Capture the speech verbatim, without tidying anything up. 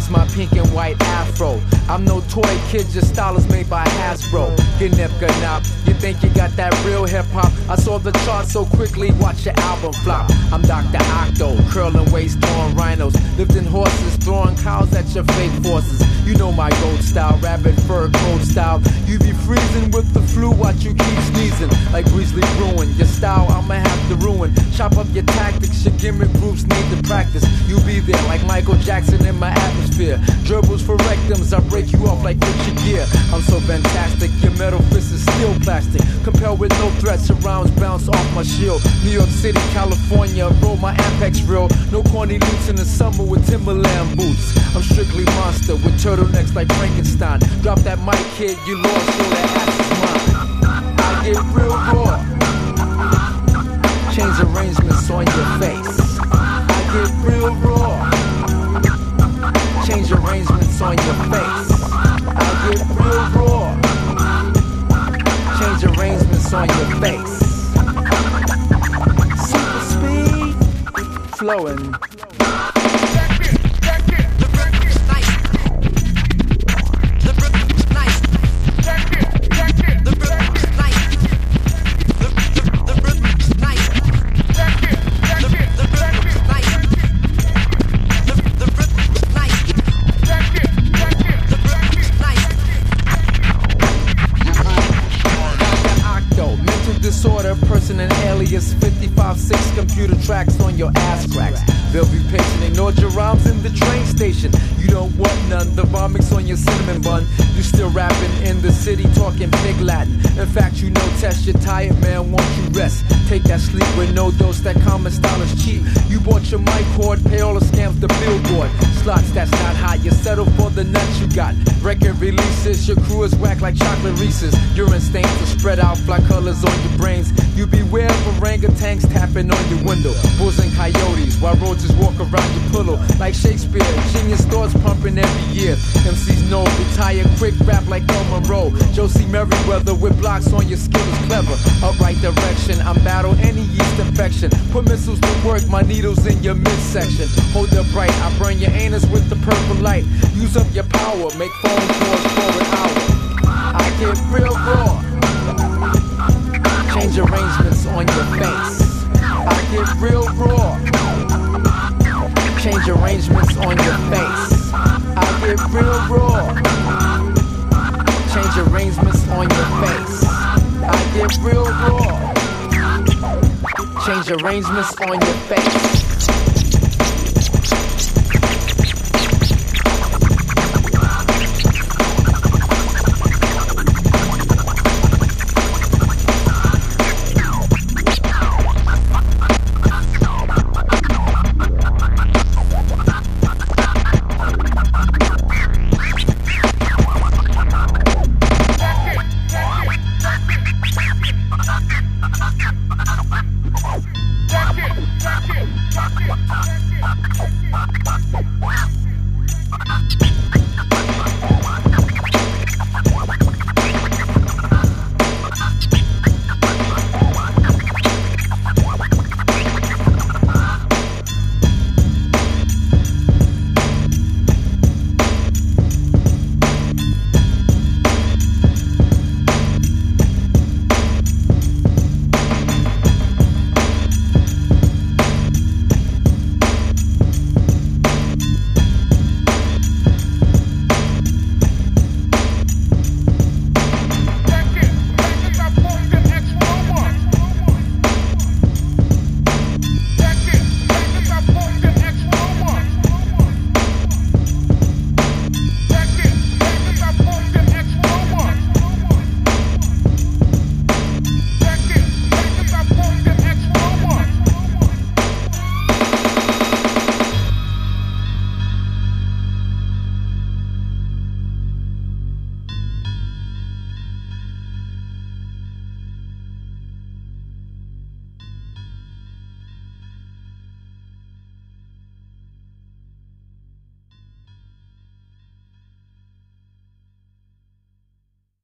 Praise my pink and white afro. I'm no toy kid, just stylist made by Hasbro. Gnip Gnop, you think you got that real hip hop? I saw the chart so quickly, watch your album flop. I'm Doctor Octo, curling waist, throwing rhinos, lifting horses, throwing cows at your fake forces. You know my gold style, rabbit fur coat style. You be freezing with the flu, watch you keep sneezing like Grizzly Bruin. Your style I'ma have to ruin. Chop up your tactics, your gimmick groups need to practice. You be there like Michael Jackson in my atmosphere. Dribbles for rectums, I break you off like Richard Gere. I'm so fantastic, your metal fist is still plastic. Compelled with no threats, your rounds bounce off my shield. New York City, California, roll my Apex real. No corny loops in the summer with Timberland boots. I'm strictly monster with turtlenecks like Frankenstein. Drop that mic, kid, you lost, so that ass is mine. I get real raw. Change arrangements on your face. I get real raw. Change arrangements on your face. I get real raw. Change arrangements on your face. Super speed, flowing. Person and alias, fifty-five six computer tracks on your ass cracks. They'll be patient, ignored your rhymes in the train station. You don't want none, the vomits on your cinnamon bun. You still rapping in the city, talking pig Latin. In fact, you know, test your tired man, won't you rest? Take that sleep with no dose, that common style is cheap. You bought your mic cord, pay all the scams to Billboard. Slots that's not hot, you settle for the nuts you got. Record releases, your crew is whack like chocolate Reese's. Urine stains to spread out fly colors on your brains. You beware of orangutans tapping on your window. Bulls and coyotes, while roaches walk around your pillow. Like Shakespeare, genius thoughts pumping every year. M Cs know, retire quick, rap like Earl Monroe. Josie Merriweather with blocks on your skill is clever. Upright direction, I'm battle any yeast infection. Put missiles to work, my needles in your midsection. Hold up right, I burn your anus with the purple light. Use up your power, make phone calls for an hour. I get real raw. Change arrangements on your face. I get real raw. Change arrangements on your face. I get real raw. Change arrangements on your face. I get real raw. Change arrangements on your face.